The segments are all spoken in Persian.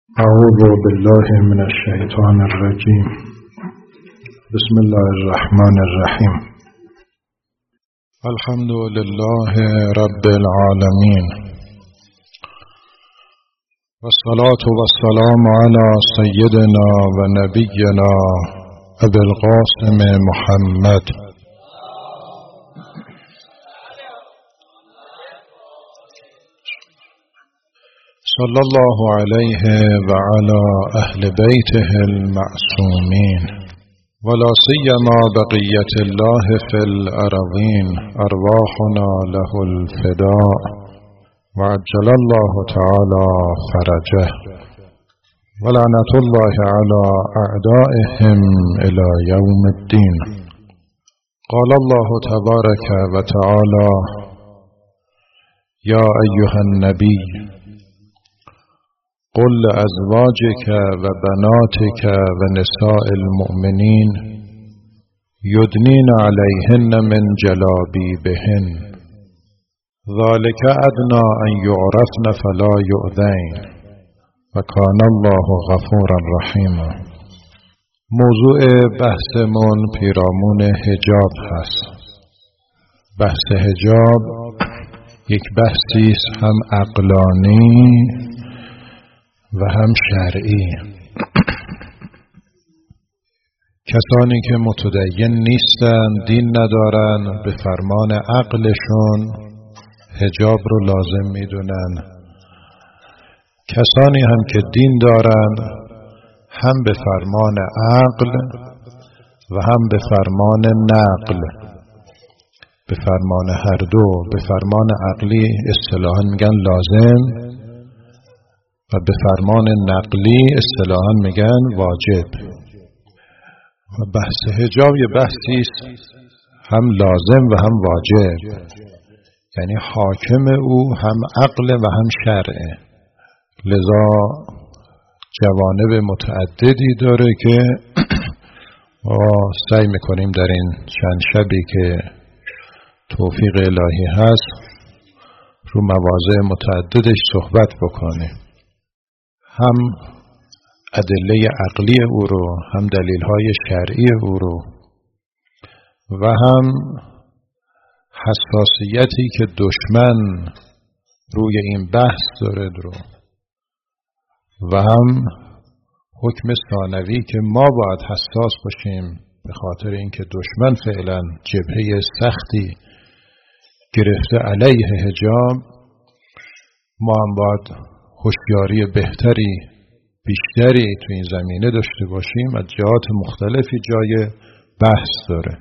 اعوذ بالله من الشیطان الرجیم. بسم الله الرحمن الرحیم. الحمد لله رب العالمین والصلاة والسلام على سیدنا و نبینا ابی القاسم محمد صلی الله علیه و علی اهل بیته المعصومین ولا سیما بقیة الله فی الارضین ارواحنا له الفداء وعجل الله تعالی فرجه ولعنة الله علی اعدائهم الى یوم الدین. قال الله تبارک و تعالی یا ایها النبی قل لأزواجك وبناتك ونساء المؤمنين يدنين عليهن من جلابيبهن ذلك أدنى أن يعرفن فلا يؤذين وكان الله غفورا رحيما. موضوع بحثمون پیرامون حجاب هست. بحث حجاب یک بحثی است هم عقلانی و هم شرعی. کسانی که متدین نیستند، دین ندارند، به فرمان عقلشون حجاب رو لازم میدونن. کسانی هم که دین دارند، هم به فرمان عقل و هم به فرمان نقل، به فرمان هر دو. به فرمان عقلی اصطلاحاً میگن لازم و به فرمان نقلی اصطلاحاً میگن واجب. و بحث حجاب یه بحثی است هم لازم و هم واجب، یعنی حاکم او هم عقل و هم شرعه. لذا جوانب متعددی داره که ما سعی میکنیم در این چند شبی که توفیق الهی هست رو مواضع متعددش صحبت بکنیم. هم ادله عقلی او رو، هم دلیل‌های شرعی او رو، و هم حساسیتی که دشمن روی این بحث داره رو، و هم حکم ثانوی که ما باید حساس باشیم به خاطر اینکه دشمن فعلا جبهه سختی گرفته علیه حجاب. ما هم باید هوشیاری بهتری بیشتری تو این زمینه داشته باشیم. از جهات مختلفی جای بحث داره،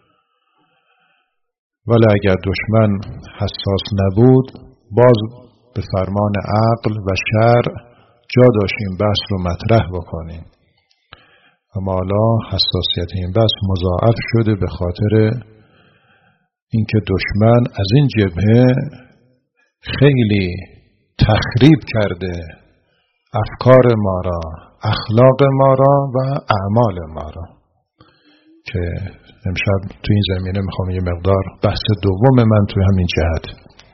ولی اگر دشمن حساس نبود باز به فرمان عقل و شرع جا داشتیم بحث رو مطرح بکنیم. اما حالا حساسیت این بحث مضاعف شده به خاطر اینکه دشمن از این جبهه خیلی تخریب کرده افکار ما را، اخلاق ما را و اعمال ما را، که امشب تو این زمینه میخوام یه مقدار بحث دوم من توی همین جهت.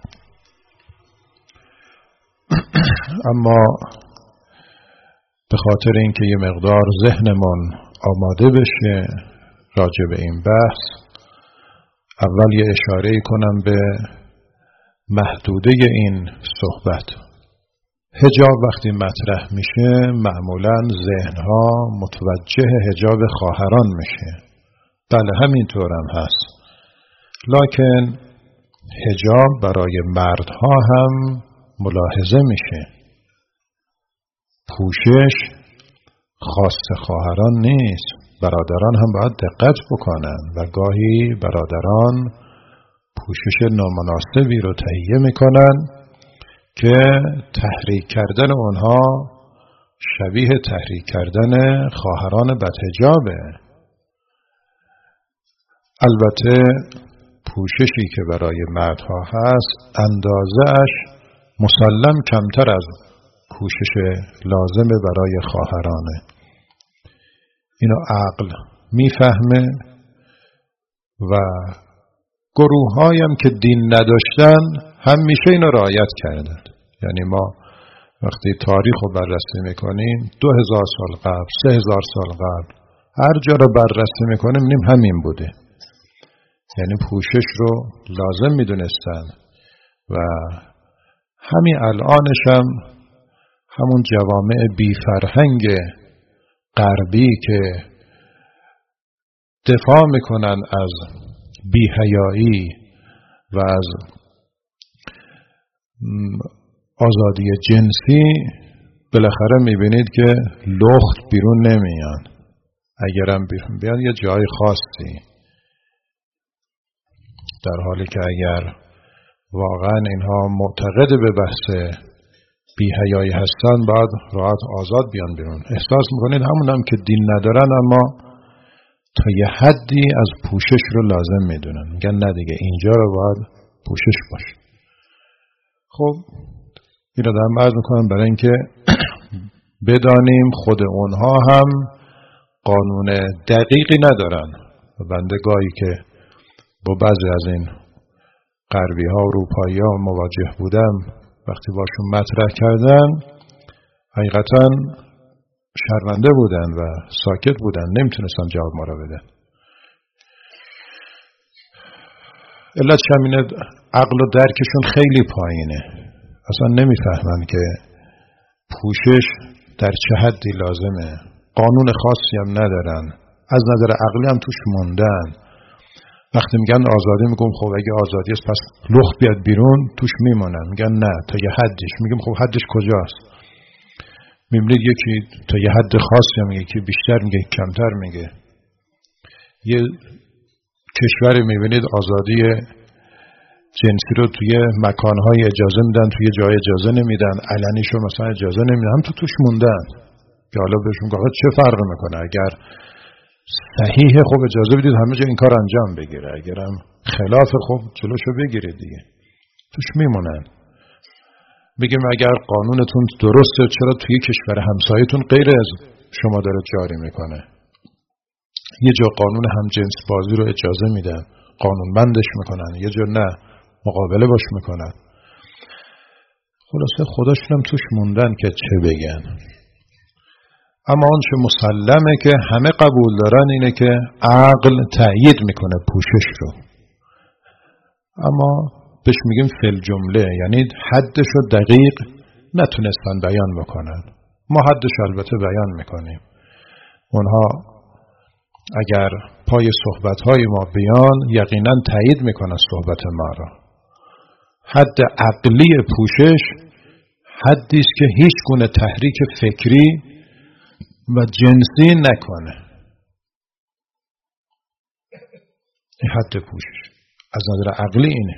اما به خاطر اینکه یه مقدار ذهنمون آماده بشه راجع به این بحث، اول یه اشاره کنم به محدوده این صحبت. حجاب وقتی مطرح میشه معمولاً ذهنها متوجه حجاب خواهران میشه. بله همینطور هم هست، لکن حجاب برای مردها هم ملاحظه میشه. پوشش خاص خواهران نیست، برادران هم باید دقت بکنن و گاهی برادران پوشش نامناسبی رو تهیه میکنن که تحریک کردن اونها شبیه تحریک کردن خواهران بدحجابه. البته پوششی که برای مردها هست اندازه‌اش مسلم کمتر از پوشش لازم برای خواهرانه. اینو عقل میفهمه و گروه‌هایم که دین نداشتن هم میشه اینو رعایت کردن. یعنی ما وقتی تاریخ رو بررسی میکنیم 2000 سال قبل، 3000 سال قبل، هر جا رو بررسی میکنیم می‌بینیم همین بوده. یعنی پوشش رو لازم میدونستن و همین الانش هم همون جوامع بی فرهنگ غربی که دفاع میکنن از بی‌حیایی و از آزادی جنسی، بالاخره میبینید که لخت بیرون نمیان. اگرم بیرون بیان یه جای خاصی، در حالی که اگر واقعا اینها معتقد به بحث بی‌حیایی هستن باید راحت آزاد بیان بیرون. احساس میکنید همون هم که دین ندارن اما تا یه حدی از پوشش رو لازم میدونن، میگن نه دیگه اینجا رو باید پوشش باشه. خب این رو دارم عرض میکنم برای اینکه بدانیم خود اونها هم قانون دقیقی ندارن. و بنده گاهی که با بعضی از این غربی ها و اروپایی ها مواجه بودم، وقتی باشون مطرح کردن حقیقتا شرمنده بودن و ساکت بودن، نمیتونستن جواب ما را بدن. علت همینه، عقل و درکشون خیلی پایینه، اصلا نمیفهمن که پوشش در چه حدی لازمه. قانون خاصی هم ندارن، از نظر عقلی هم توش موندن. وقتی میگن آزادی میگم خب اگه آزادی است پس لخت بیاد بیرون، توش میمونن. میگن نه تا یه حدش. میگم خب حدش کجاست؟ میبینید یکی تا یه حد خاصی میگه، یکی بیشتر میگه، کمتر میگه. یه کشوری میبینید آزادی جنسی رو توی مکانهای اجازه میدن، توی جای اجازه نمیدن، علنیشو مثلا اجازه نمیدن، هم توش موندن. که حالا بهشون گفت چه فرق میکنه؟ اگر صحیحه خب اجازه بدید همه جا این کار انجام بگیره، اگرم خلاف خب جلوشو بگیرید دیگه. توش میمونن. بگیم اگر قانونتون درسته چرا توی کشور همسایتون غیر از شما داره جاری میکنه؟ یه جا قانون همجنس بازی رو اجازه میدن، قانون بندش میکنن، یه جا نه، مقابله باش میکنن. خلاصه خودشونم توش موندن که چه بگن. اما آنچه مسلمه که همه قبول دارن اینه که عقل تأیید میکنه پوشش رو، اما بهش میگیم فی جمله، یعنی حدش رو دقیق نتونستن بیان بکنن. ما حدش البته بیان میکنیم. اونها اگر پای صحبتهای ما بیان یقینا تأیید میکنن صحبت ما را. حد عقلی پوشش حدی است که هیچ گونه تحریک فکری و جنسی نکنه. این حد پوشش از نظر عقلی اینه.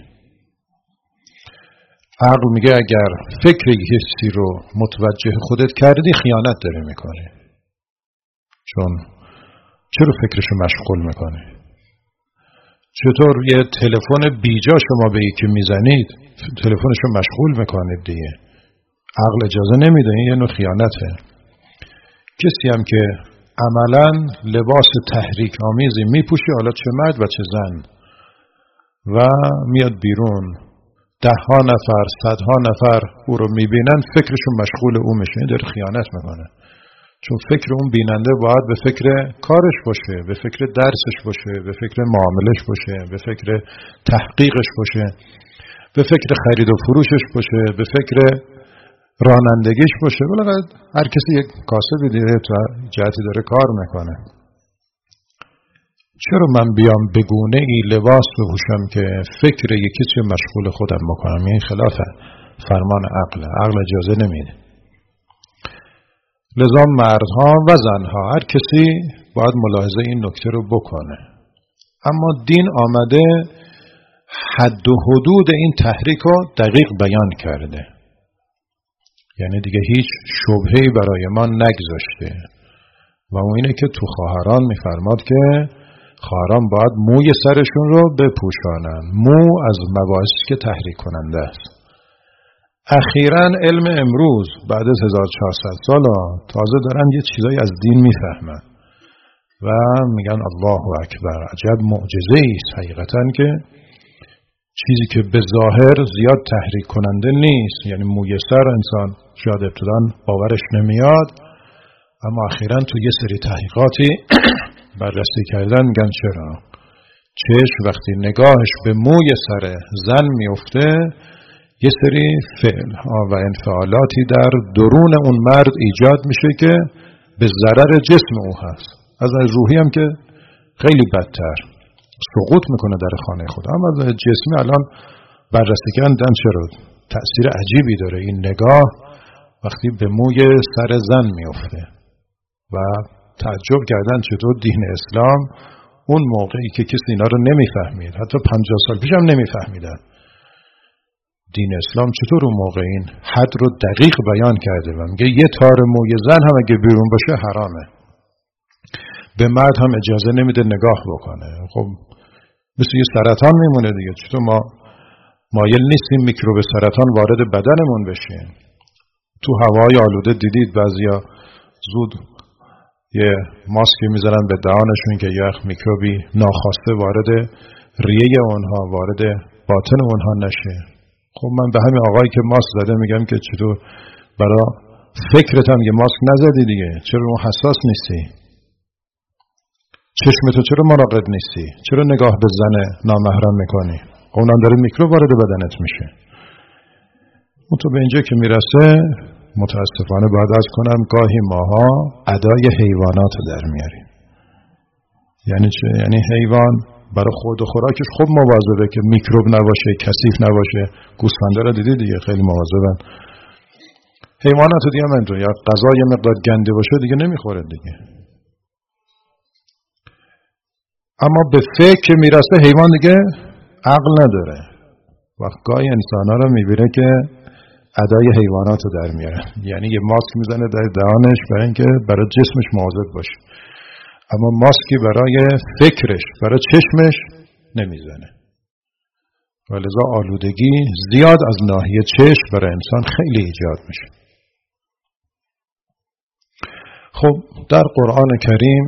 عقل میگه اگر فکر حسی رو متوجه خودت کردی خیانت داره میکنه. چون چرا فکرشو مشغول میکنه؟ چطور یه تلفن بیجا شما به یکی میزنید تلفنشو مشغول میکنید دیگه؟ عقل اجازه نمیده، این یه نوع خیانته. کسی هم که عملاً لباس تحریک آمیزی میپوشه، حالا چه مرد و چه زن، و میاد بیرون، 10 نفر 100 نفر او رو میبینن فکرشون مشغول او میشه، این داره خیانت میکنه. چون فکر اون بیننده باید به فکر کارش باشه، به فکر درسش باشه، به فکر معاملش باشه، به فکر تحقیقش باشه، به فکر خرید و فروشش باشه، به فکر رانندگیش باشه. بالاخره هر کسی یک کاسبی دیگه تو جهتی داره کار میکنه. چرا من بیام بگونه ای لباس بپوشم که فکر یکی چیز مشغول خودم بکنم؟ این خلاف فرمان عقل. عقل اجازه نمیده. لذا مردها و زنها هر کسی باید ملاحظه این نکته رو بکنه. اما دین آمده حد و حدود این تحریک رو دقیق بیان کرده. یعنی دیگه هیچ شبهه‌ای برای ما نگذاشته. و اون اینه که تو خواهران میفرماد که خواهران باید موی سرشون رو بپوشانن. مو از مباحثی که تحریک کننده است. اخیراً علم امروز بعد از 1400 سال تازه دارن یه چیزایی از دین میفهمن و میگن الله اکبر، عجب معجزه‌ای است حقیقتاً که چیزی که به ظاهر زیاد تحریک کننده نیست، یعنی موی سر انسان شاید ابتداً باورش نمیاد، اما اخیراً تو یه سری تحقیقاتی بررسی کردن میگن چرا چشم وقتی نگاهش به موی سر زن میفته یه سری فعل و انفعالاتی در درون اون مرد ایجاد میشه که به ضرر جسم او هست. از روحی هم که خیلی بدتر سقوط میکنه در خانه خدا، اما از جسمی الان بررسی کردن چرا تأثیر عجیبی داره این نگاه وقتی به موی سر زن میفته و تعجب کردن چطور دین اسلام اون موقعی که کسی اینا رو نمیفهمید، حتی 50 سال پیش هم نمیفهمیدن، دین اسلام چطور اون موقع این حد رو دقیق بیان کرده و میگه یه تار موی زن هم اگه بیرون باشه حرامه، به مرد هم اجازه نمیده نگاه بکنه. خب مثل یه سرطان میمونه دیگه، چطور ما مایل نیستیم میکروب سرطان وارد بدنمون بشه. تو هوای آلوده دیدید بعضیا زود یه ماسکی میذارن به دهانشون که یه میکروبی ناخواسته وارد ریه اونها، وارد باطن اونها نشه. خب من به همین آقایی که ماسک زده میگم که چطور برای فکرت هم یه ماسک نزدی دیگه، چرا اون حساس نیستی؟ چشمتو چرا مراقب نیستی؟ چرا نگاه به زن نامحرم میکنی؟ اونم داره میکروب وارد بدنت میشه. اون تو به اینجا که میرسه متاسفانه باید از کنم گاهی ماها ادای حیوانات در میاریم. یعنی چه؟ یعنی حیوان برای خود و خوراکش خوب مواظبه که میکروب نباشه، کثیف نباشه. گوسفندا رو دیدی دیگه خیلی مواظبن. حیوانات دیگه همینطور، یا غذا یه مقدار گنده باشه دیگه نمیخوره دیگه. اما به فکر میرسه حیوان دیگه عقل نداره. وقت گاهی انسانا رو میبینه که ادای حیوانات رو در میاره، یعنی یه ماسک میزنه در دهانش برای اینکه برای جسمش مواظب باشه، اما ماسکی برای فکرش، برای چشمش نمیزنه. ولذا آلودگی زیاد از ناحیه چشم برای انسان خیلی ایجاد میشه. خب در قرآن کریم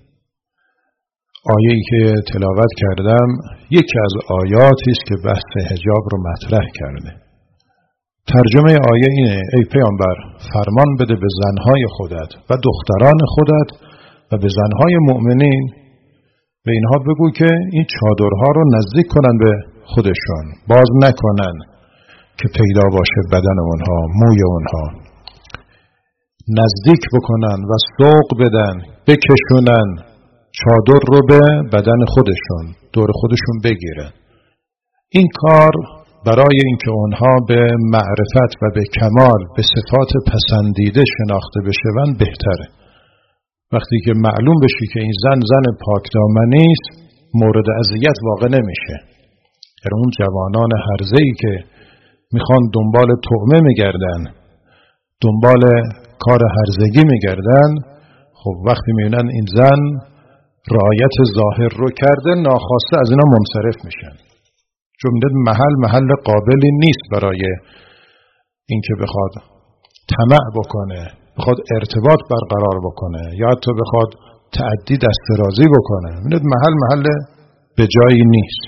آیه‌ای که تلاوت کردم یکی از آیاتی است که بحث حجاب رو مطرح کرده. ترجمه آیه اینه: ای پیامبر فرمان بده به زنهای خودت و دختران خودت و به زنهای مؤمنین به اینها بگو که این چادرها رو نزدیک کنن به خودشون، باز نکنن که پیدا باشه بدن اونها، موی اونها، نزدیک بکنن و سوق بدن، بکشونن چادر رو به بدن خودشون، دور خودشون بگیرن. این کار برای اینکه اونها به معرفت و به کمال، به صفات پسندیده شناخته بشون بهتره. وقتی که معلوم بشی که این زن پاکدامنی است، مورد اذیت واقع نمیشه. اون جوانان هرزه‌ای که میخوان دنبال طعمه میگردن، دنبال کار هرزگی میگردن، خب وقتی میبینن این زن رعایت ظاهر رو کرده، ناخواسته از اینا منصرف میشن. چون محل قابلی نیست برای اینکه بخواد طمع بکنه، بخواد ارتباط برقرار بکنه یا حتی بخواد تعدی دسترازی بکنه. محل به جایی نیست.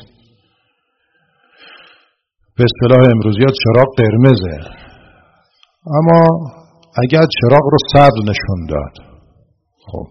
به اصطلاح امروزیات چراغ قرمزه، اما اگر چراغ رو سبز نشون داد، خب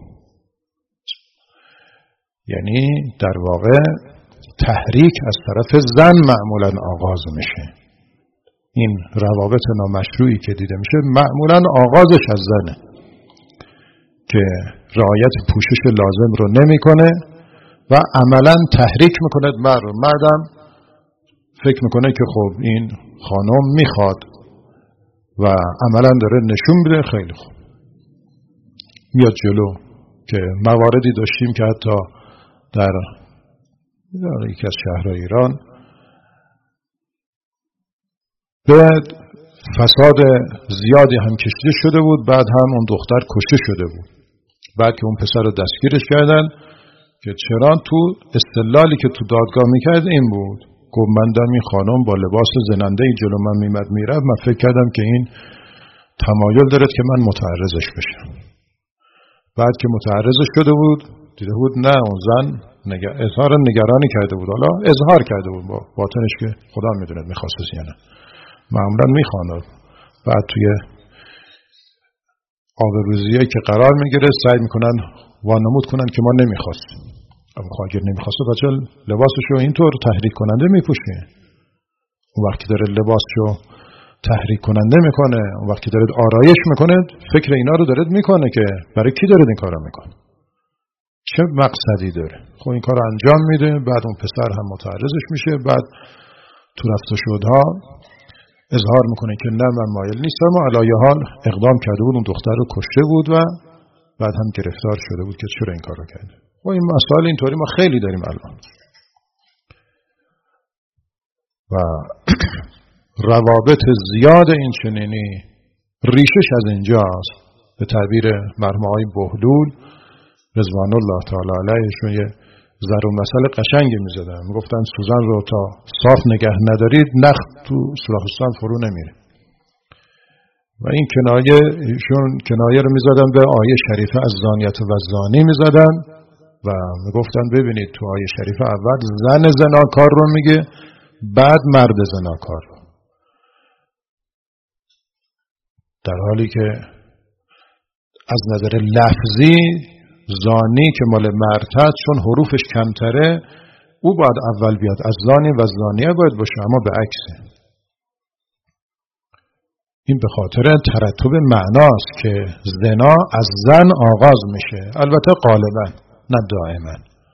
یعنی در واقع تحریک از طرف زن معمولا آغاز میشه. این روابط نامشروعی که دیده میشه معمولا آغازش از زنه که رعایت پوشش لازم رو نمیکنه و عملا تحریک میکنه مردم فکر میکنه که خب این خانم میخواد و عملا داره نشون میده خیلی خوب میاد جلو. که مواردی داشتیم که حتی در یکی از شهرهای ایران به فساد زیادی هم کشیده شده بود، بعد هم اون دختر کشته شده بود. بعد که اون پسر رو دستگیرش کردن که چرا تو استدلالی که تو دادگاه میکرد این بود، گفت من دم این خانم با لباس زننده‌ای جلو من میمد میرفت، من فکر کردم که این تمایل داره که من متعرضش بشم. بعد که متعرضش شده بود دیده بود نه، اون زن اظهار نگرانی کرده بود، حالا اظهار کرده بود با باطنش که خدا میدونه میخواست یا نه. معمولا میخوانه بعد توی آبروریزیایی که قرار میگیره سعی میکنن وانمود کنن که ما نمیخواستیم. اما اگر نمیخواسته بچه لباسشو اینطور تحریک کننده میپوشه. اون وقتی داره لباسشو تحریک کننده میکنه، اون وقتی داره آرایش میکنه، فکر اینا رو داره میکنه که برای کی داره این کارو میکنه، چه مقصدی داره. خب این کارو انجام میده، بعد اون پسر هم متعرضش میشه، بعد تو رفت و شدها اظهار میکنه که نه من مایل نیستم و علی حال اقدام کرده بود، اون دختر رو کشته بود و بعد هم گرفتار شده بود که چرا این کارو کرده. و این مسائل اینطوری ما خیلی داریم الان. و روابط زیاد این چنینی ریشش از اینجاست. به تعبیر مرحوم آقای بهلول رضوان الله تعالی علیهشون یه ضرب المثل قشنگی می‌زدن، میگفتن سوزن رو تا صاف نگه ندارید نخ تو سوراخ سوزن فرو نمیره. و این کنایه رو می‌زدن به آیه شریفه از زانیت و زانی می‌زدن و میگفتن ببینید تو آیه شریفه اول زن زناکار رو میگه، بعد مرد زناکار رو، در حالی که از نظر لفظی زانی که مال مرد هست چون حروفش کمتره او باید اول بیاد، از زانی و زانیه باید باشه، اما به عکسه. این به خاطر ترتب معناست که زنا از زن آغاز میشه، البته غالبا نه دائما،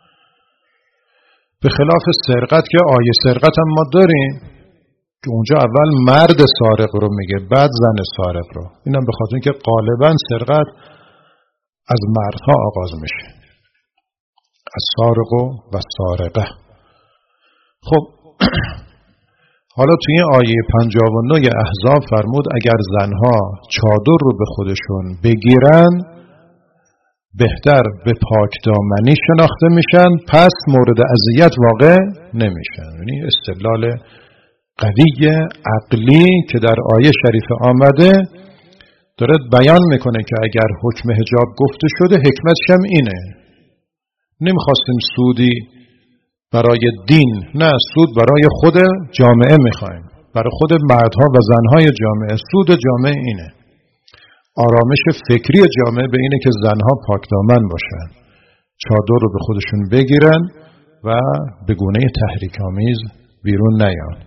به خلاف سرقت که آیه سرقت هم ما داریم که اونجا اول مرد سارق رو میگه بعد زن سارق رو. اینم به خاطر اینکه غالبا سرقت از مردها آغاز میشه، از سارق و سارقه. خب حالا توی آیه 59 احزاب فرمود اگر زنها چادر رو به خودشون بگیرن بهتر به پاک دامنی شناخته میشن، پس مورد اذیت واقع نمیشن. یعنی استدلال قوی عقلی که در آیه شریفه آمده داره بیان میکنه که اگر حکم حجاب گفته شده حکمتش هم اینه. نمیخواستیم سودی برای دین، نه، سود برای خود جامعه میخوایم، برای خود مردها و زنهای جامعه. سود جامعه اینه، آرامش فکری جامعه به اینه که زنها پاکدامن باشن، چادر رو به خودشون بگیرن و به گونه تحریک‌آمیز بیرون نیان.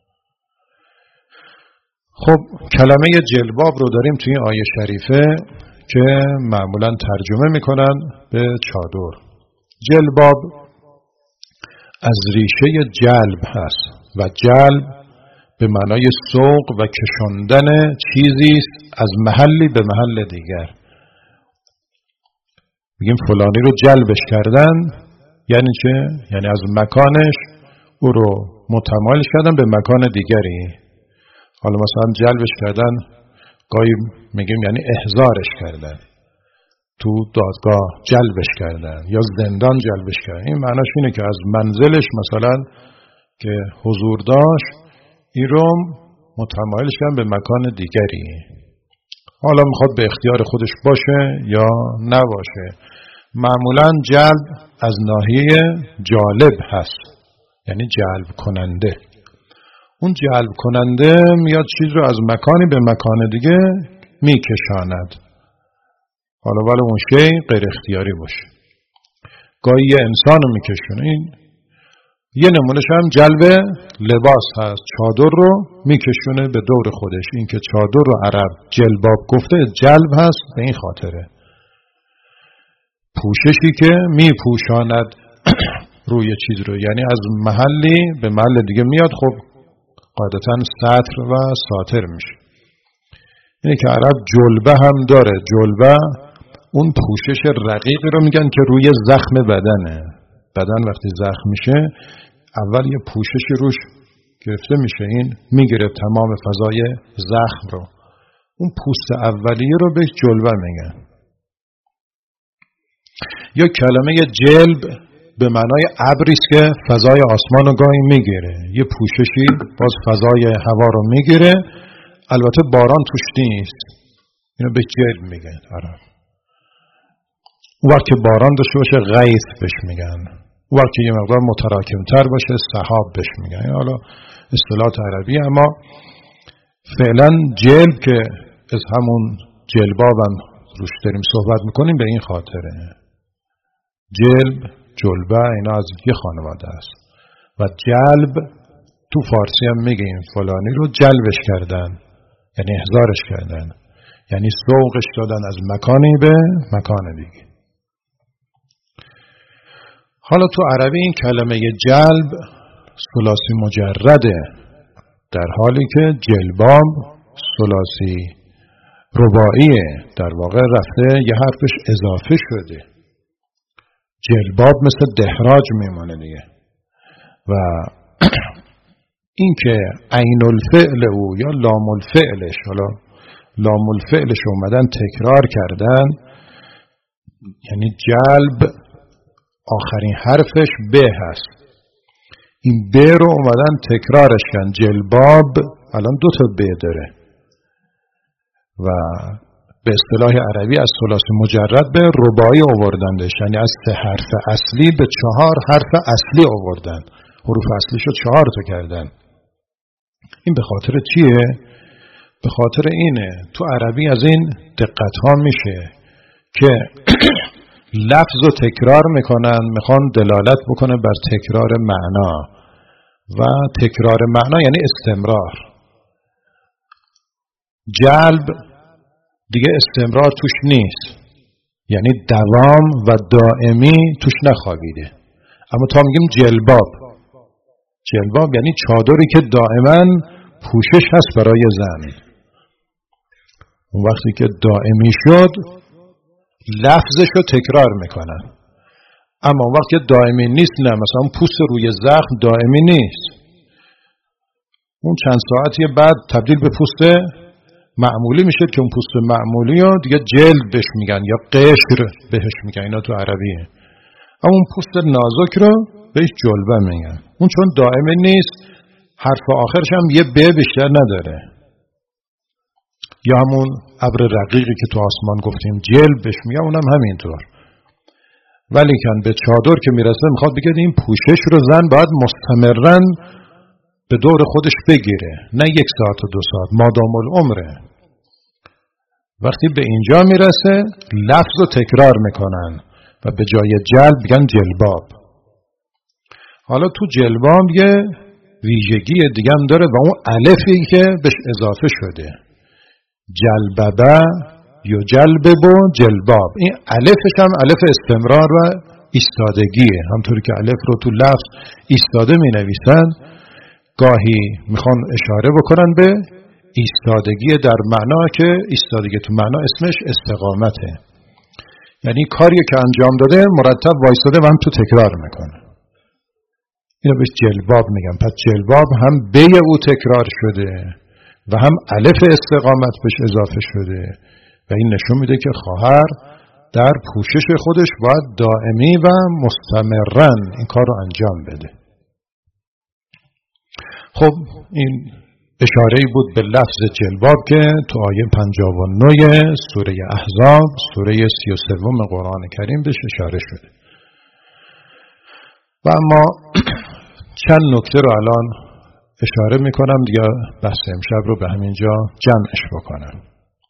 خب کلمه جلباب رو داریم توی آیه شریفه که معمولاً ترجمه میکنن به چادر. جلباب از ریشه جلب هست و جلب به معنای سوق و کشاندن چیزی است از محلی به محل دیگر. میگیم فلانی رو جلبش کردن، یعنی چه؟ یعنی از مکانش او رو متمایل کردن به مکان دیگری. حالا مثلا جلبش کردن گاهی میگیم یعنی احضارش کردن، تو دادگاه جلبش کردن یا زندان جلبش کردن. این معناش اینه که از منزلش مثلا که حضور داشت این رو متمایلش کردن به مکان دیگری. حالا میخواد به اختیار خودش باشه یا نباشه. معمولا جلب از ناحیه جالب هست، یعنی جلب کننده. اون جلب کننده میاد چیز رو از مکانی به مکان دیگه میکشاند، حالا ولی اون شی غیر اختیاری باشه. گاهی یه انسان رو میکشونه. این یه نمونهش هم جلب لباس هست، چادر رو میکشونه به دور خودش. این که چادر رو عرب جلباب گفته جلب هست به این خاطره. پوششی که میپوشاند روی چیز رو، یعنی از محلی به محل دیگه میاد. خب قاعدتاً سطر و ساتر میشه. اینه که عرب جلبه هم داره. جلبه اون پوشش رقیقی رو میگن که روی زخم بدنه. بدن وقتی زخم میشه اول یه پوششی روش گرفته میشه، این میگیره تمام فضای زخم رو. اون پوست اولیه رو به جلبه میگن. یا کلمه جلب به معنای ابریست که فضای آسمان رو گاهی میگیره. یه پوششی باز فضای هوا رو میگیره، البته باران توش نیست. اینو به جلب میگن عرب. اون وقت که باران داشته باشه غیث بهش میگن. وقتی یه مقدار متراکمتر باشه سحاب بهش میگن، حالا اصطلاحات عربی. اما فعلا جلب که از همون جلبابم روش داریم صحبت میکنیم به این خاطره. جلب، جلبه اینا از یه خانواده است و جلب تو فارسی هم میگیم فلانی رو جلبش کردن، یعنی احضارش کردن، یعنی سوقش دادن از مکانی به مکان دیگه. حالا تو عربی این کلمه جلب ثلاثی مجرده، در حالی که جلباب ثلاثی رباعیه، در واقع رفته یه حرفش اضافه شده. جلباب مثل دهراج میمونه دیگه. و این که عین الفعل او یا لام الفعلش، حالا لام الفعلش اومدن تکرار کردن، یعنی جلب آخرین حرفش ب هست، این ب رو اومدن تکرارش کردن. جلباب الان 2 تا ب داره و به اصطلاح عربی از ثلاثی مجرد به رباعی آوردندش، یعنی از 3 حرف اصلی به 4 حرف اصلی آوردن، حروف اصلیشو 4 تا کردن. این به خاطر چیه؟ به خاطر اینه تو عربی از این دقت ها میشه که لفظ رو تکرار میکنن، میخوان دلالت بکنه بر تکرار معنا و تکرار معنا یعنی استمرار. جلب دیگه استمرار توش نیست، یعنی دوام و دائمی توش نخوابیده. اما تا میگیم جلباب، جلباب یعنی چادری که دائما پوشش هست برای زن. اون وقتی که دائمی شد لفظش رو تکرار میکنن. اما اون وقتی که دائمی نیست نه، مثلا پوست روی زخم دائمی نیست، اون چند ساعتی بعد تبدیل به پوست معمولی میشه که اون پوست معمولی رو دیگه جلد بهش میگن یا قشر بهش میگن، اینا تو عربیه. اما اون پوست نازک رو بهش جلبه میگن. اون چون دائمی نیست حرف آخرش هم یه ب بیشتر نداره. یا همون ابر رقیقی که تو آسمان گفتیم جلب بهش میگن، اونم همینطور. ولی کن به چادر که میرسه میخواد بگه این پوشش رو زن باید مستمرن به دور خودش بگیره، نه 1 ساعت و 2 ساعت، مادام العمره. وقتی به اینجا میرسه لفظ رو تکرار میکنن و به جای جلب میگن جلباب. حالا تو جلباب یه ویژگی دیگه هم داره و اون الفی که بهش اضافه شده، جلببه یا جلببو جلباب. این الفش هم الف استمرار و ایستادگیه، همطوری که الف رو تو لفظ ایستاده می نویسن، گاهی میخوان اشاره بکنن به ایستادگی در معنا که ایستادگی تو معنا اسمش استقامته، یعنی کاری که انجام داده مرتب وایستاده و هم تو تکرار میکنه. اینو بهش جلباب میگن. پس جلباب هم به او تکرار شده و هم الف استقامت بهش اضافه شده و این نشون میده که خواهر در پوشش خودش باید دائمی و مستمرن این کار رو انجام بده. خب این اشاره‌ای بود به لفظ جلباب که تو آیه 59 سوره احزاب، سوره 33 قرآن کریم بهش اشاره شده. و اما چند نکته رو الان اشاره میکنم دیگه، بحث امشب رو به همینجا جمعش بکنم.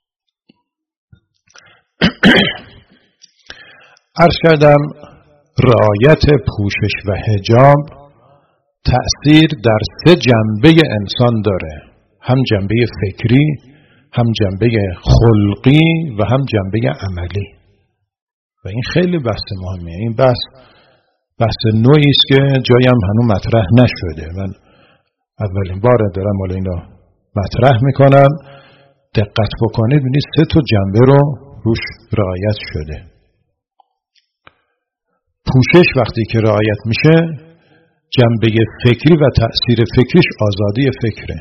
عرض کردم رعایت پوشش و حجاب تأثیر در 3 جنبه انسان داره، هم جنبه فکری، هم جنبه خلقی و هم جنبه عملی. و این خیلی بحث مهمیه. این بحث نوعی است که جایی هم هنوز مطرح نشده. من اولین بار دارم حالا اینو مطرح میکنم. دقت بکنید ببینید 3 تا جنبه رو روش رعایت شده. پوشش وقتی که رعایت میشه، جنبه فکری و تأثیر فکریش آزادی فکره.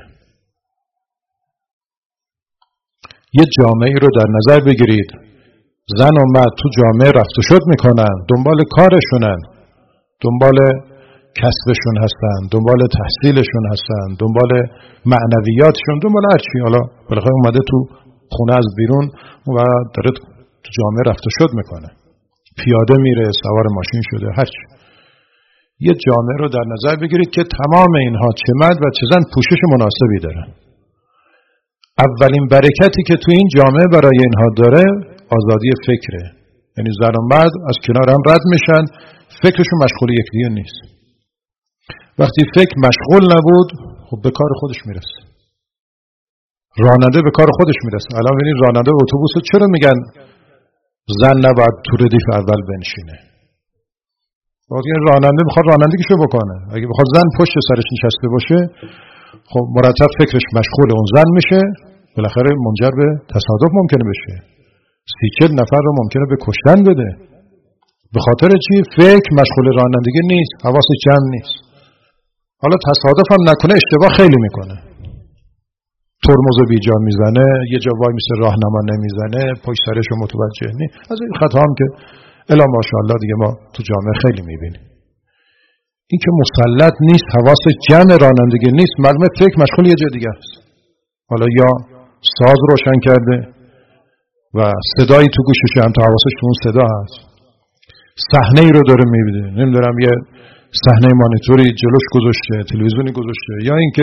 یه جامعه رو در نظر بگیرید، زن و مرد تو جامعه رفت و شد میکنن، دنبال کارشونن، دنبال کسبشون هستن، دنبال تحصیلشون هستن، دنبال معنویاتشون، دنبال هرچی. حالا بالاخره اومده تو خونه از بیرون و داره تو جامعه رفت و شد میکنه، پیاده میره، سوار ماشین شده، هرچی. یه جامعه رو در نظر بگیرید که تمام اینها چه مرد و چه زن پوشش مناسبی دارن. اولین برکتی که تو این جامعه برای اینها داره آزادی فکره. یعنی زن و مرد از کنار هم رد میشن، فکرشون مشغول یکدیگه نیست. وقتی فکر مشغول نبود خب به کار خودش میرسه. راننده به کار خودش میرسه. الان ببینید راننده اتوبوس چرا میگن زن نباید تو ردیف اول بنشینه؟ وقتی راننده میخواد رانندگیشو بکنه. اگه بخواد زن پشت سرش نشسته باشه خب مرتب فکرش مشغول اون زن میشه، بالاخره منجر به تصادف ممکنه بشه. 30-40 نفر رو ممکنه به کشتن بده. به خاطر چی؟ فکر مشغول رانندگی نیست، حواس جمع نیست. حالا تصادف هم نکنه اشتباه خیلی میکنه. ترمز بی جا میزنه، یه جا وای میسه راهنما نمیزنه، پشت سرش رو متوجه نیست. از این خطا هم که الا ماشاءالله دیگه ما تو جامعه خیلی میبینیم. این که مسلط نیست، حواس جمع رانندگی نیست، معلومه فکر مشغول یه جا دیگه است. حالا یا ساز روشن کرده و صدایی تو گوششه، هم تو حواسش تو اون صدا هست. صحنه ای رو داره میبینه، نمیدونم یه صحنه مانیتوری جلوش گذاشته، تلویزیونی گذاشته، یا اینکه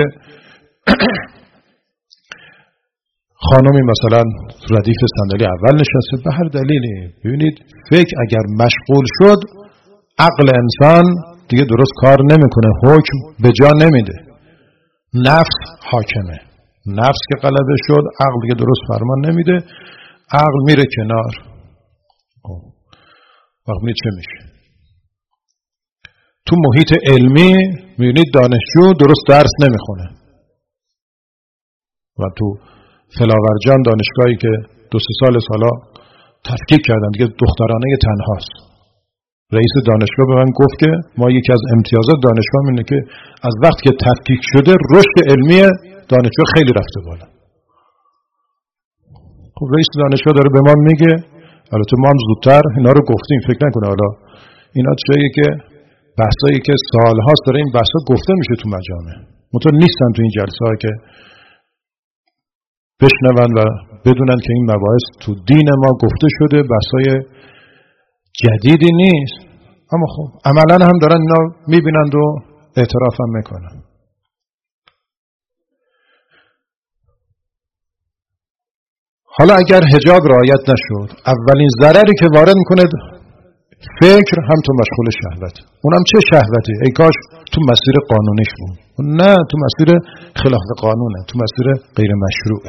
خانمی مثلا ردیف صندلی اول نشسته، به هر دلیلی. ببینید فکر اگر مشغول شد عقل انسان دیگه درست کار نمیکنه، حکم به جا نمیده، نفس حاکمه. نفس که غلبه شد عقل دیگه درست فرمان نمیده، عقل میره کنار. وقت میره چه میشه؟ تو محیط علمی میبینید دانشجو درست درس نمیخونه و تو فلاورجان دانشگاهی که 2-3 سالا تفکیک کردن دیگه دخترانه تنهاست. رئیس دانشگاه به من گفت که ما یکی از امتیازات دانشگاه اینه که از وقت که تفکیک شده رشد علمی دانشجو خیلی رفته بالا. خب رئیس دانشگاه داره به ما میگه، البته ما هم زودتر اینا رو گفتیم، فکر نکنه حالا اینا چیزایی که بحثایی که سالهاست داره این بحثا گفته میشه تو مجامع، مطمئن نیستن تو این جلسه ها که بشنون و بدونن که این مباحث تو دین ما گفته شده، بحثای جدیدی نیست، اما خب عملا هم دارن اینا میبینند و اعتراف هم میکنن. حالا اگر حجاب رعایت نشد، اولین ضرری که وارد میکنه فکر هم تو مشغول شهوت. اونم چه شهوتی؟ ای کاش تو مسیر قانونیش بود. نه، تو مسیر خلاف قانونه، تو مسیر غیر مشروعه.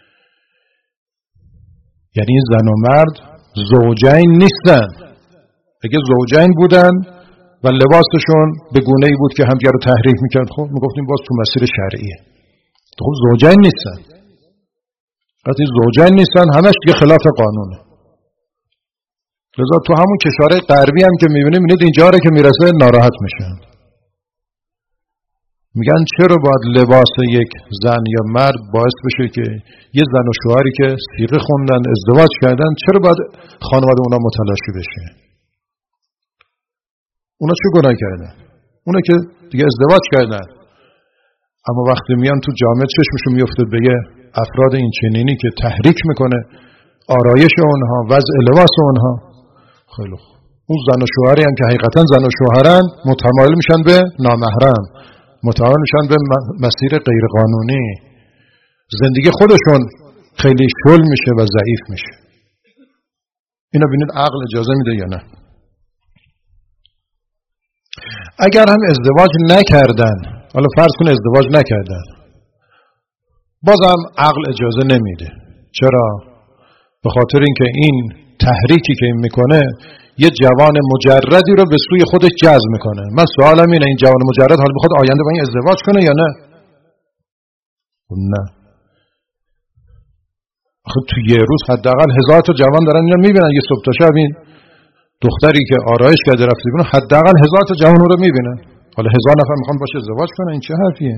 یعنی زن و مرد زوجین نیستن. اگه زوجین بودن و لباسشون به گونه‌ای بود که همدیگر رو تحریک میکرد، خب میگفتیم باز تو مسیر شرعیه. خب زوجین نیستن. وقتی زوجین نیستن همش دیگه خلاف قانونه. لذا تو همون کشورهای غربی هم که میبینید اینجا رو که میرسه ناراحت میشن. میگن چرا باید لباس یک زن یا مرد باعث بشه که یه زن و شوهری که سیغه خوندن ازدواج کردن چرا باید خانواده اونا متلاشی بشه؟ اونا چه گناه کردن؟ اونا که دیگه ازدواج کردن، اما وقتی میان تو جامعه چشمشون میفته به یه افراد این چنینی که تحریک میکنه آرایش اونها، وضع لباس اونها. خیلی خوب، اون زن و شوهری هم که حقیقتا زن و شوهرن متمایل میشن به نامحرم، متمایل میشن به مسیر غیر قانونی، زندگی خودشون خیلی شل میشه و ضعیف میشه. اینا ببینید عقل اجازه میده یا نه؟ اگر هم ازدواج نکردن، حالا فرض کن ازدواج نکردن، بازم عقل اجازه نمیده. چرا؟ به خاطر اینکه این تحریکی که این میکنه یه جوان مجردی رو به سوی خودش جذب میکنه. من سوالم اینه این جوان مجرد حال میخواد آینده با این ازدواج کنه یا نه؟ نه. خب تو یه روز حداقل 1000 تا جوان دارن اینا میبینن، یه صبح تا شب این دختری که آرایش کرده رفته بیرون حداقل 1000 تا جوان رو میبینن. حالا 1000 نفر میخوان باشه ازدواج کنن، این چه حرفیه؟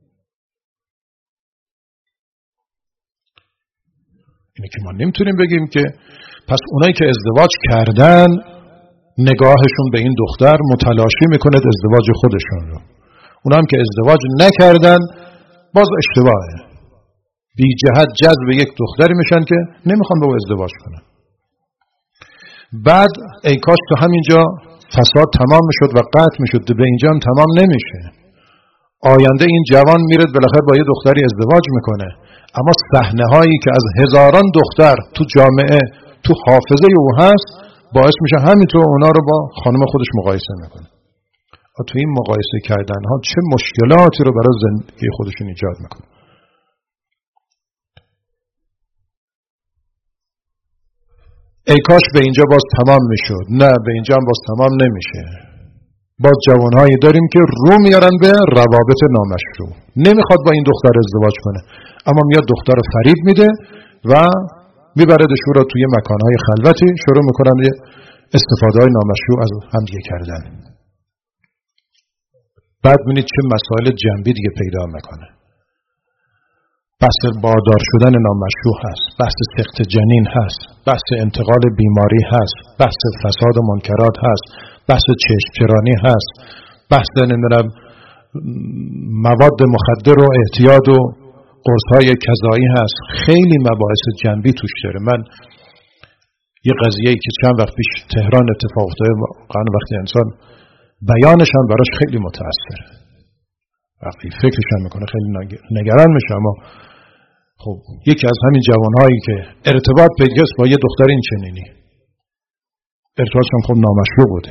اینه که ما نمیتونیم بگیم که پس اونایی که ازدواج کردن نگاهشون به این دختر متلاشی میکنه ازدواج خودشون رو. اونام که ازدواج نکردن باز اشتباهه، بی جهت جذب یک دختری میشن که نمیخوان با او ازدواج کنن. بعد ای کاش تو همینجا فساد تمام میشد و قطع میشد، به اینجا هم تمام نمیشه. آینده این جوان میره بالاخره با یه دختری ازدواج میکنه، اما صحنه هایی که از هزاران دختر تو جامعه تو حافظه او هست باعث میشه همینطور اونا رو با خانم خودش مقایسه میکنه. تو این مقایسه کردن ها چه مشکلاتی رو برای زندگی خودشون ایجاد میکنه. ای کاش به اینجا باز تمام میشد. نه، به اینجا هم باز تمام نمیشه. باز جوانهایی داریم که رو میارن به روابط نامشروع، نمیخواد با این دختر ازدواج کنه، اما میاد دختر رو فریب میده و میبردش رو توی مکانهای خلوتی، شروع میکنن یه استفاده های نامشروع از هم دیگه کردن. بعد ببینید چه مسائل جنبی دیگه پیدا میکنه. بحث باردار شدن نامشروع هست، بحث سقط جنین هست، بحث انتقال بیماری هست، بحث فساد و منکرات هست، بحث چشمچرانی هست، بحث نمیدونم مواد مخدر و اعتیاد و قرص‌های کذایی هست. خیلی مباحث جنبی توش داره. من یه قضیه‌ای که چند وقت پیش تهران اتفاق افتاد، واقعا وقتی انسان بیانش هم براش خیلی متأثره، وقتی فکرش هم میکنه خیلی نگران میشه. اما خب یکی از همین جوانهایی که ارتباط پیدا با یه دختر این چنینی، ارتباطش هم خب نامشروع بوده،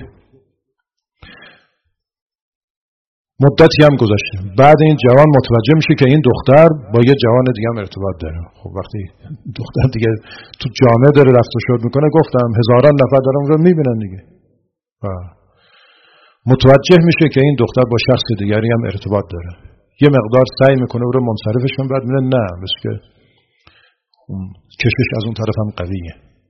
مدتی هم گذشته، بعد این جوان متوجه میشه که این دختر با یه جوان دیگه هم ارتباط داره. خب وقتی دختر دیگه تو جامعه داره رفت و شد میکنه، گفتم هزاران نفر دارن اون رو میبینن دیگه، متوجه میشه که این دختر با شخص دیگری هم ارتباط داره، یه مقدار سعی میکنه او رو منصرفش کنه، بعد میگه نه، مثل که کشش از اون طرف هم قویه.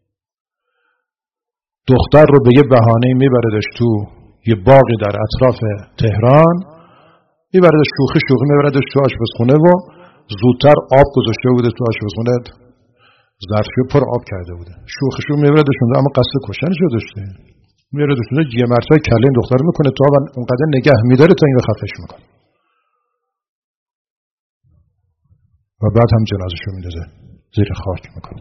دختر رو به یه بهانه میبردش تو یه باقی در اطراف تهران، میبردش شوخی میبردش تو آشپزخونه و زودتر آب گذاشته بوده تو آشپزخونه، ظرفشو پر آب کرده بوده، شوخیشو میبردش اونجا، اما قصد کشتنش رو داشته. میبردش اونجا یه مرتبه کله این دختر میکنه تا اونقدر نگه میداره تا این رو خفش میکنه و بعد هم جنازه‌شو میندازه زیر خاک میکنه.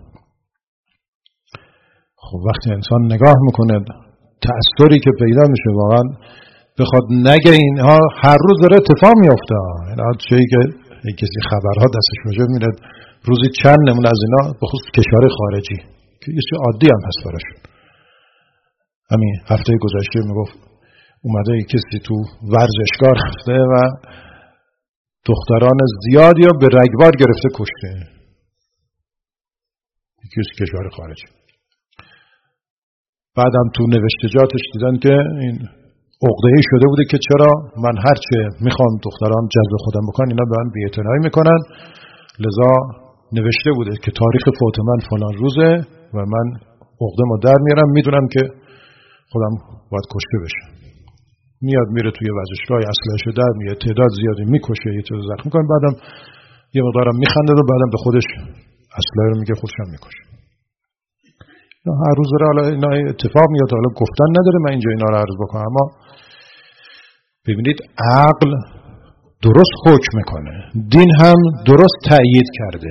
خب وقتی انسان نگاه میکنه تأثیری که پیدا میشه، واقعا بخواد نگه اینها هر روز داره اتفاق میفته. اینا چیزی که کسی خبرها دستش باشه میره روزی چند نمونه از اینا، به خصوص کشور خارجی که یه چیز عادی هم هست براشون. همین هفته گذشته میگفت اومده کسی تو ورزشگاه رفته و دختران زیادی رو به رگبار گرفته کشته، یکی از کشور خارجی. بعدم تو نوشتجاتش دیدن که این عقده‌ای شده بوده که چرا من هرچه میخوام دختران جذب خودم بکنن اینا به من بی‌اعتنایی میکنن، لذا نوشته بوده که تاریخ فوت من فلان روزه و من عقده‌مو در میارم، میدونم که خودم باید کشته بشم. میاد میره توی ورزشگاه، اسلحه‌شو در میاره، تعداد زیادی میکشه، یه چیز زخم میکنه، بعدم یه مقدارم میخنده و بعدم به خودش اسلحه رو میگه خودشم میکشه. هر روز حالا اینا اتفاق میاد، حالا گفتن نداره من اینجا اینا رو عرض بکنم، اما ببینید عقل درست حکم میکنه، دین هم درست تأیید کرده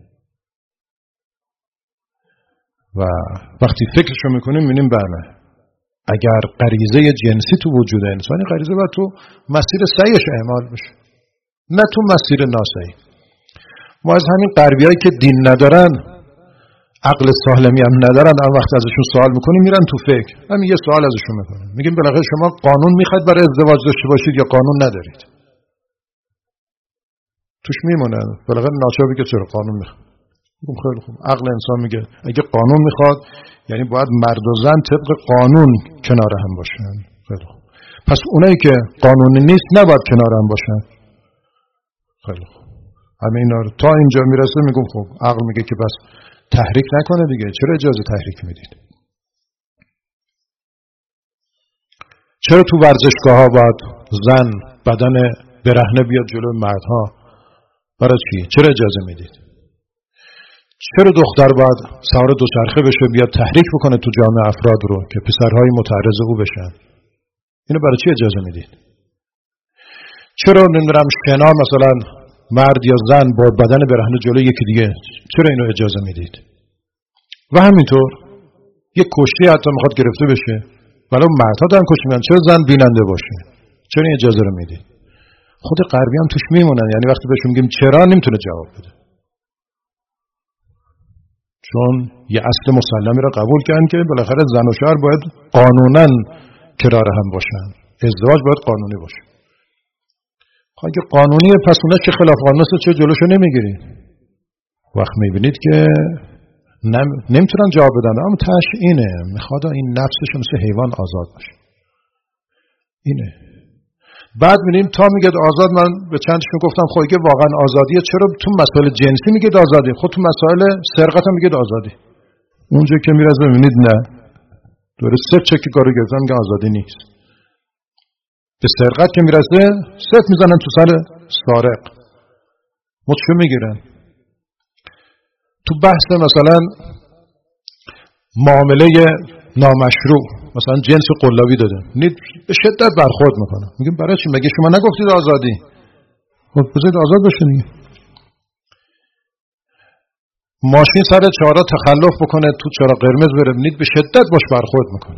و وقتی فکرشو میکنیم میبینیم بله، اگر غریزه جنسی تو وجود انسانی، غریزه باید تو مسیر صحیحش اعمال بشه، نه تو مسیر ناصحیح. ما از همین غربیایی که دین ندارن، عقل سالمی هم ندارن، اما وقتی ازشون سوال میکنیم میرن تو فکر، همین یه سوال ازشون میکنیم، میگیم بالاخره شما قانون میخواید برای ازدواج داشته باشید یا قانون ندارید؟ توش میمونه بالاخره ناچار بگه چرا قانون میخواد. میگم خیلی خوب، عقل انسان میگه اگه قانون میخواد یعنی باید مرد و زن طبق قانون کنار هم باشن. خیلی خوب، پس اونایی که قانونی نیست نباید کنار هم باشن. خیلی خوب، همه اینا رو تا اینجا میرسه میگم خب عقل میگه که بس تحریک نکنه دیگه، چرا اجازه تحریک میدید؟ چرا تو ورزشگاه ها باید زن بدن برهنه بیاد جلو مردها؟ برای چی؟ چرا اجازه میدید؟ چرا دختر باید سوار دوچرخه بشه بیاد تحریک بکنه تو جامعه افراد رو که پسرهای متعرض او بشن؟ اینو برای چی اجازه میدید؟ چرا نمیدونم شنا مثلا مرد یا زن با بدن برهنه جلو یکی دیگه، چرا اینو اجازه میدید؟ و همینطور یک کشتی حتی میخواد گرفته بشه، ولی مردها دارن کش میکنن، چرا زن بیننده باشه؟ چرا این اجازه رو میدی؟ خود غربی هم توش میمونن، یعنی وقتی بهشون میگیم چرا نمیتونه جواب بده، چون یه اصل مسلمی را قبول کردن که بالاخره زن و شوهر باید قانونا کنار هم باشن، ازدواج باید قانونی باشه. اگه قانونیه پس اونش که خلاف قانون است چه جلوشو نمیگیری؟ وقت میبینید که نمیتونن جواب بدن، اما تاش اینه میخواد این نفسش مثل حیوان آزاد باشه. اینه. بعد میبینیم تا میگه آزاد، من به چندشون گفتم خب اگه واقعا آزادیه چرا تو مسائل جنسی میگه آزادی؟ خود تو مسائل سرقت هم میگه آزادی. اونجا که میرزه میبینید نه، دوره سه چکی کارو گرفتن میگه آزادی نیست. به سرقت که میرسه صفر میزنن تو سر سارق، مچشو میگیرن. تو بحث مثلا معامله نامشروع، مثلا جنس قلابی داده، به شدت برخورد میکنه. میگیم برای چی؟ مگه شما نگفتید آزادی؟ خب بذارید آزاد باشه دیگه. ماشین سر چهارراه تخلف بکنه تو چراغ قرمز بره، به شدت باش برخورد میکنه.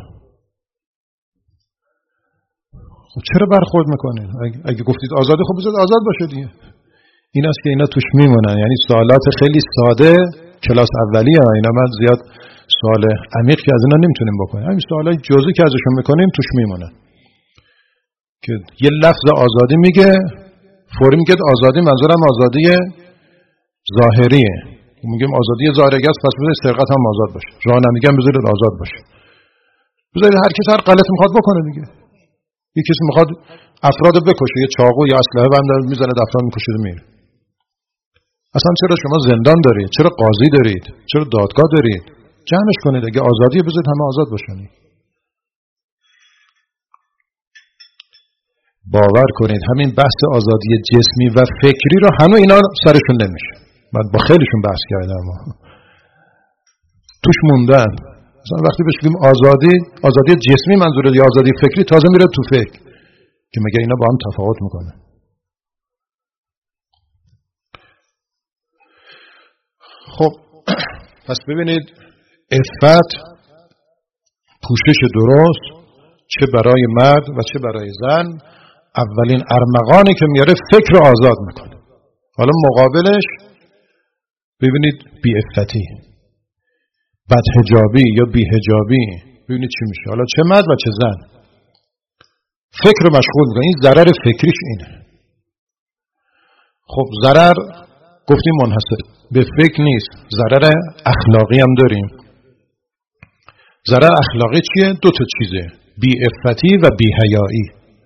خب چرا برخورد میکنید؟ اگه گفتید آزادی خب بذارید آزاد باشه دیگه. این است که اینا توش میمونن، یعنی سوالات خیلی ساده کلاس اولیه، اینا من زیاد سوال عمیق که از اینا نمیتونیم بکنیم، همین سوالای جزئی که ازشون میکنیم توش میمونن. که یه لفظ آزادی میگه فوری میگه آزادی منظورم آزادی ظاهریه، میگیم آزادی ظاهری است پس بذارید سرقت هم آزاد باشه، راه نمیگم بذارید آزاد باشه. بذارید هر کس هر غلطی میخواد بکنه دیگه. یه کسی میخواد افراد بکشه، یه چاقو یا اسلحه بند میزنه افراد میکشه میره. اصلا چرا شما زندان دارید؟ چرا قاضی دارید؟ چرا دادگاه دارید؟ جمعش کنید. اگه آزادی بذارید همه آزاد باشن. باور کنید همین بحث آزادی جسمی و فکری رو همه اینا سرشون نمیشه. من با خیلیشون بحث کردم توش موندن. مثلا وقتی بهش بگیم آزادی جسمی منظوره یا آزادی فکری، تازه میره تو فکر که مگه اینا با هم تفاوت میکنه. خب پس ببینید عفت، پوشش درست چه برای مرد و چه برای زن، اولین ارمغانی که میاره فکر رو آزاد میکنه. حالا مقابلش ببینید بی عفتی، بدحجابی یا بی‌حجابی، ببینید چی میشه. حالا چه مرد و چه زن فکر رو مشغول میکنه. این ضرر فکریش اینه. خب ضرر گفتیم منحصر به فکر نیست، ضرر اخلاقی هم داریم. ضرر اخلاقی چیه؟ دو تا چیزه، بی‌عفتی و بی‌حیایی.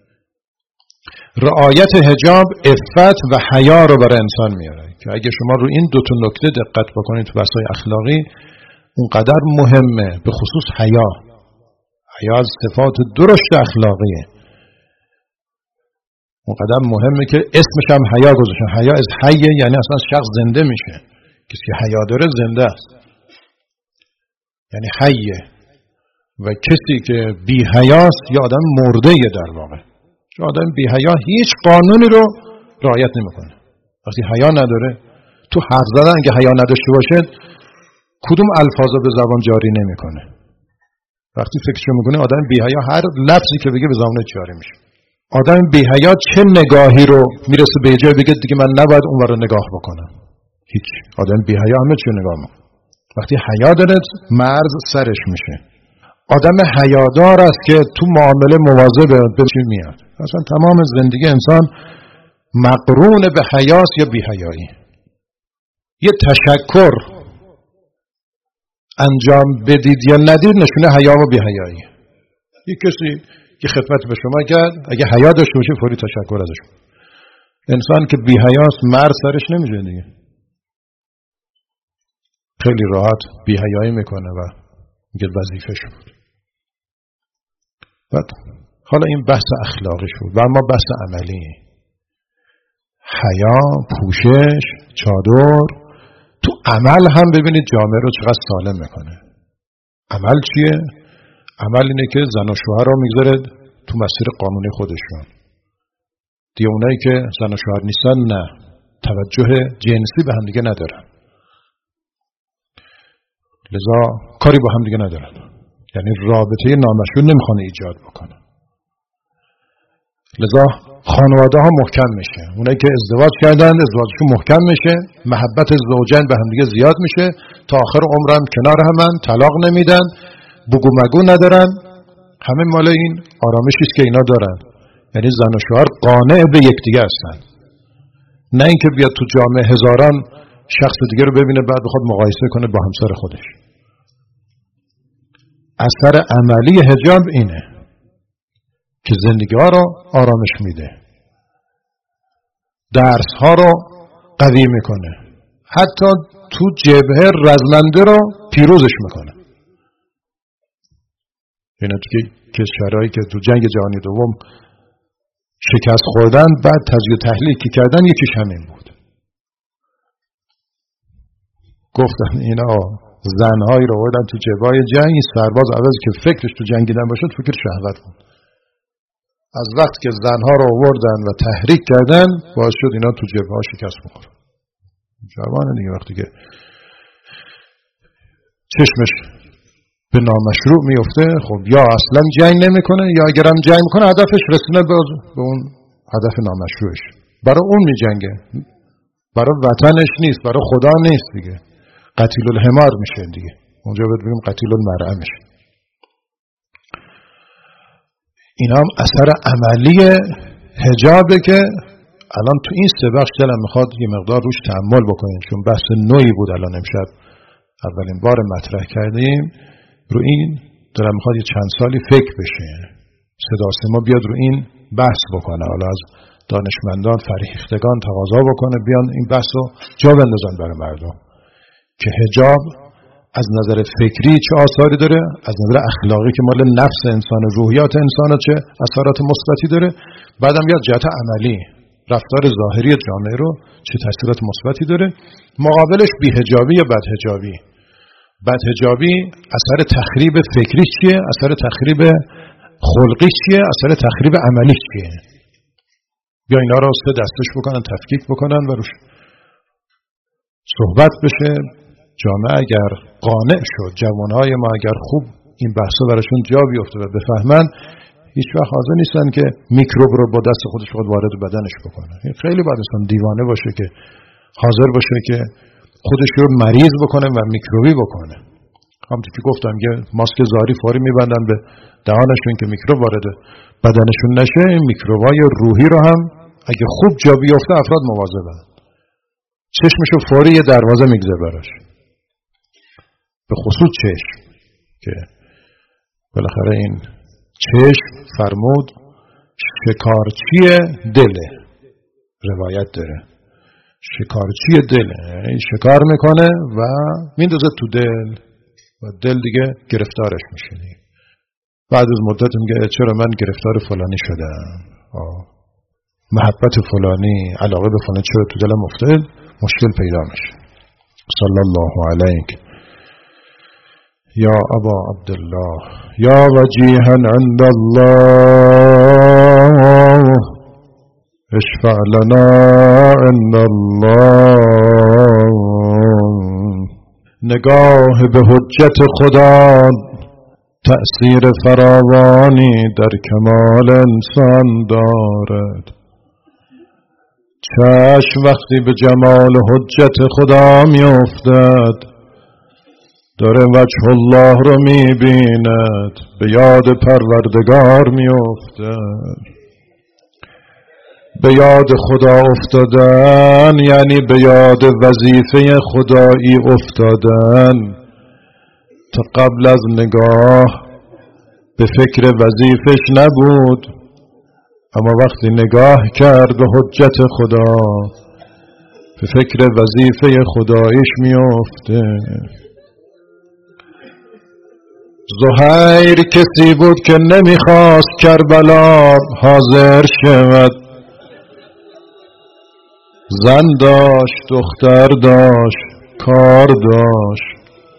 رعایت حجاب عفت و حیا رو برای انسان میاره که اگه شما رو این دو تا نکته دقت بکنید تو بحث‌های اخلاقی اونقدر مهمه، به خصوص حیا. حیا از صفات درشت اخلاقیه، اونقدر مهمه که اسمش هم حیا گذاشتن. حیا از حیه، یعنی اصلا شخص زنده میشه. کسی که حیا داره زنده است، یعنی حیه. و کسی که بی حیاست یا آدم مرده یه در واقع. چون آدم بی حیا هیچ قانونی رو رعایت نمیکنه. وقتی حیا نداره، تو حرف زدن اگه حیا نداشته باشه کدوم الفاظو به زبان جاری نمیکنه. وقتی فکرشو میکنه آدم بی حیا هر لفظی که بگه به زبان جاری میشه. آدم بی حیا چه نگاهی رو میرسه به جای بگه دیگه من نباید اون رو نگاه بکنم. هیچ. آدم بی حیا همه چی نگاه میکنه. وقتی حیا داره مرز سرش میشه. آدم حیادار است که تو معامله مواظب به چی میاد. اصلا تمام زندگی انسان مقرون به حیاست یا بی حیایی. یه تشکر انجام بدید یا ندید نشونه حیا و بی حیایی. یک کسی که خدمت به شما کرد اگه حیا داشته باشه فوری تشکر ازش. انسان که بی حیاست مرز سرش نمیشه دیگه. خیلی راحت بی حیایی میکنه و میگه وظیفه شد. بعد حالا این بحث اخلاقی شد و اما بحث عملی. حیا، پوشش، چادر تو عمل هم ببینید جامعه رو چقدر سالم میکنه. عمل چیه؟ عمل اینه که زن و شوهر رو میگذاره تو مسیر قانونی خودشون. دیگه اونایی که زن و شوهر نیستن نه، توجه جنسی به هم دیگه ندارن، لذا کاری با هم دیگه ندارن. یعنی رابطه نامشروع نمیخوانه ایجاد بکنه. لذا خانواده ها محکم میشه، اونایی که ازدواج کردن ازدواجشون محکم میشه، محبت زوجین به همدیگه زیاد میشه، تا آخر عمرم کنار همن، طلاق نمیدن، بگو مگو ندارن. همه مال این آرامشی است که اینا دارن. یعنی زن و شوهر قانع به یکدیگه هستن، نه اینکه بیاد تو جامعه هزاران شخص دیگه رو ببینه بعد بخواد مقایسه کنه با همسر خودش. اثر عملی حجاب اینه که زندگی ها رو آرامش میده، درس ها رو قوی میکنه، حتی تو جبهه رزمنده رو پیروزش میکنه. اینا که کشورهایی که تو جنگ جهانی دوم شکست خوردن بعد تجزیه و تحلیل که کردن یکیش همین بود. گفتن اینا زنهایی رو آوردن تو جبهه جنگ، سرباز عوض که فکرش تو جنگیدن باشه فکر شهوت بود. از وقت که زنها رو آوردن و تحریک کردن باعث شد اینا تو جبهه ها شکست بخورن. جوانه دیگه وقتی که چشمش به نامشروع میفته، خب یا اصلا جنگ نمیکنه یا اگرم جنگ میکنه هدفش رسیدن به اون هدف نامشروعش. برای اون میجنگه، برای وطنش نیست، برای خدا نیست دیگه. قتیل الحمار میشه دیگه، اونجا باید بگیم قتیل المرأه میشه. این هم اثر عملی حجابه که الان تو این سه بخش دلم میخواد یه مقدار روش تأمل بکنیم، چون بحث نوعی بود الان امشب اولین بار مطرح کردیم. رو این دلم میخواد یه چند سالی فکر بشه، صدا سیما بیاد رو این بحث بکنه، حالا از دانشمندان فرهیختگان تقاضا بکنه بیان این بحث رو جا بندازن برای مردم که حجاب از نظر فکری چه آثاری داره، از نظر اخلاقی که مال نفس انسان، روحیات انسان چه اثرات مثبتی داره، بعدم یاد جهت عملی رفتار ظاهری جامعه رو چه تاثیرات مثبتی داره. مقابلش بی‌حجابی یا بدحجابی. بدحجابی اثر تخریب فکری چیه، اثر تخریب خلقی چیه، اثر تخریب عملی چیه. بیا اینا رو سه دستش بکنن، تفکیک بکنن و روش صحبت بشه. جامعه اگر قانع شد، جوانهای ما اگر خوب این بحثا براشون جا بیفته و بفهمن، هیچ وقت حاضر نیستن که میکروب رو با دست خودش خود وارد بدنش بکنه. خیلی باید انسان دیوانه باشه که حاضر باشه که خودش رو مریض بکنه و میکروبی بکنه. همونطور که گفتم یه ماسک زاری فوری میبندن به دهانشون که میکروب وارد بدنشون نشه. این میکروبای روحی رو هم اگه خوب جا بیفته افراد مواظبن. چشمشو فوری یه دروازه میگذاره براش، به خصوص چشم که بالاخره این چشم فرمود شکارچی دله، روایت داره شکارچی دله، یعنی شکار میکنه و میندازه تو دل و دل دیگه گرفتارش میشه. بعد از مدت میگه چرا من گرفتار فلانی شدم، محبت فلانی، علاقه به فلانی چرا تو دلم افتاد، مشکل پیدا میشه. صلی الله علیک یا ابا عبدالله یا وجیها عند الله اشفع لنا عند الله. نگاه به حجت خدا تأثیر فراوانی در کمال انسان دارد. چشم وقتی به جمال حجت خدا می افتد داره وجه الله رو می بیند، به یاد پروردگار می افتد. به یاد خدا افتادن یعنی به یاد وظیفه خدایی افتادن. تا قبل از نگاه به فکر وظیفش نبود، اما وقتی نگاه کرد به حجت خدا به فکر وظیفه خدایش میافته. زهیر کسی بود که نمیخواست کربلا حاضر شود. زن داشت، دختر داشت، کار داشت.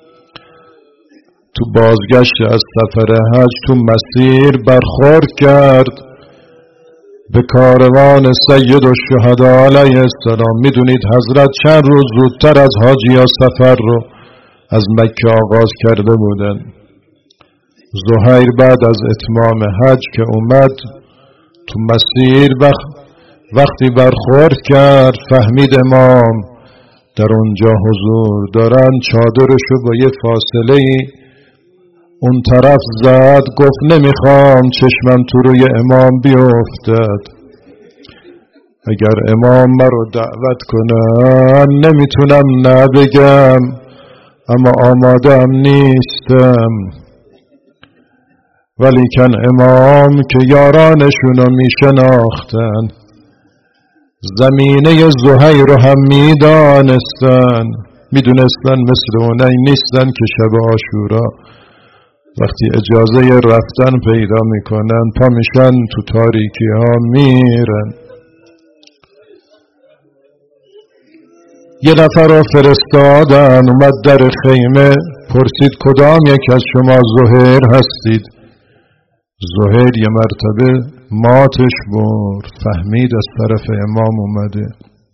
تو بازگشت از سفر حج تو مسیر برخورد کرد به کاروان سید الشهدا علیه السلام. میدونید حضرت چند روز زودتر از حاجی یا سفر رو از مکه آغاز کرده بودن. زهیر بعد از اتمام حج که اومد تو مسیر وقتی برخورد کرد فهمید امام در اونجا حضور دارن، چادرشو با یه فاصله اون طرف زد، گفت نمیخوام چشمم تو روی امام بیفتد، اگر امام مرا دعوت کنن نمیتونم نبگم، اما آمادم نیستم. ولیکن امام که یارانشونو میشناختن، زمینه زهیر رو هم میدانستن، میدونستن مثل اونای نیستن که شب عاشورا وقتی اجازه رفتن پیدا میکنن پا میشن تو تاریکی ها میرن. یه نفر رو فرستادن، اومد در خیمه پرسید کدام یک از شما زهیر هستید؟ زهیر یه مرتبه ماتش برد، فهمید از طرف امام اومده.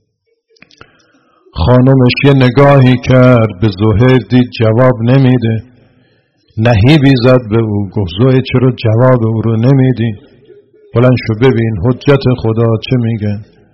خانمش یه نگاهی کرد به زهیر، دید جواب نمیده، نهیبی زد به او، گفت زهیر چرا جواب او رو نمیدی؟ بلند شو ببین حجت خدا چه میگه.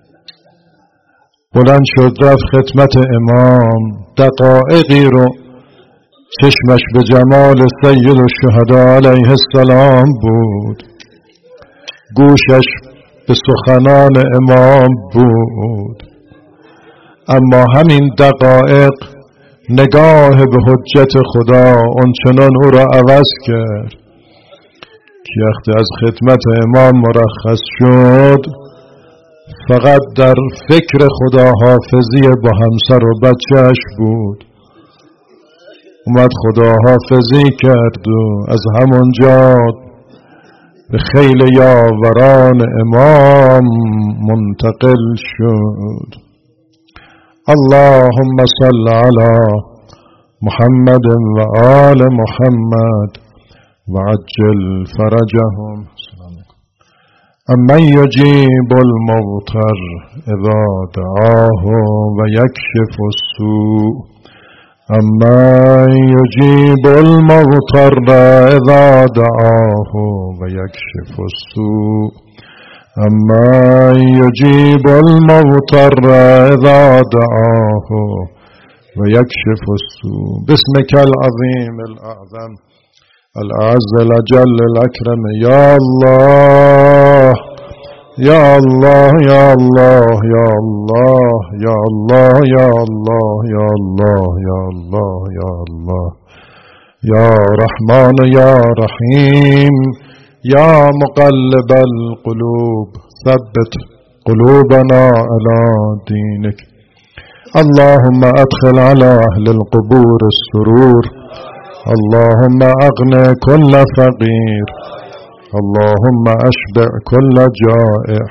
بلند شد رفت خدمت امام، دقایقی رو چشمش به جمال سید الشهدا علیه السلام بود، گوشش به سخنان امام بود، اما همین دقایق نگاه به حجت خدا اونچنان او را عوض کرد که وقتی از خدمت امام مرخص شد فقط در فکر خدا حافظی با همسر و بچهش بود. اومد خدا حافظی کرد و از همونجا به خیل یاوران امام منتقل شد. اللهم صل علی محمد و آل محمد و عجل فرجهم. امن یجیب المضطر اذا دعاه و یکشف السوء، امن یجیب المضطر اذا دعاه و یکشف السوء، امن یجیب المضطر اذا دعاه و یکشف السوء. بسمک العظیم الاعظم الأعز الأجل الأكرم يا الله يا الله يا الله يا الله يا الله يا الله يا الله يا الله يا الله يا رحمن يا رحيم يا مقلب القلوب ثبت قلوبنا على دينك. اللهم أدخل على أهل القبور السرور، اللهم أغنى كل فقير، اللهم أشبع كل جائع،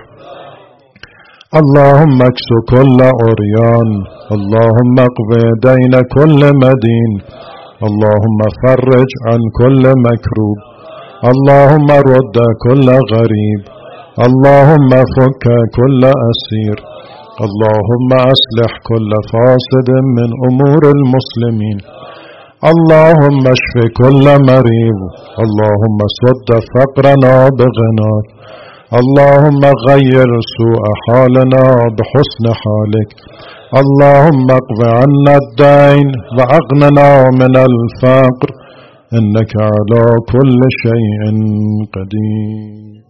اللهم اكس كل عريان، اللهم اقض دين كل مدين، اللهم فرج عن كل مكروب، اللهم رد كل غريب، اللهم فك كل أسير، اللهم أصلح كل فاسد من أمور المسلمين، اللهم اشف كل مريض، اللهم سد فقرنا بغناك، اللهم غير سوء حالنا بحسن حالك، اللهم اقض عنا الدين وأغننا من الفقر، إنك على كل شيء قدير.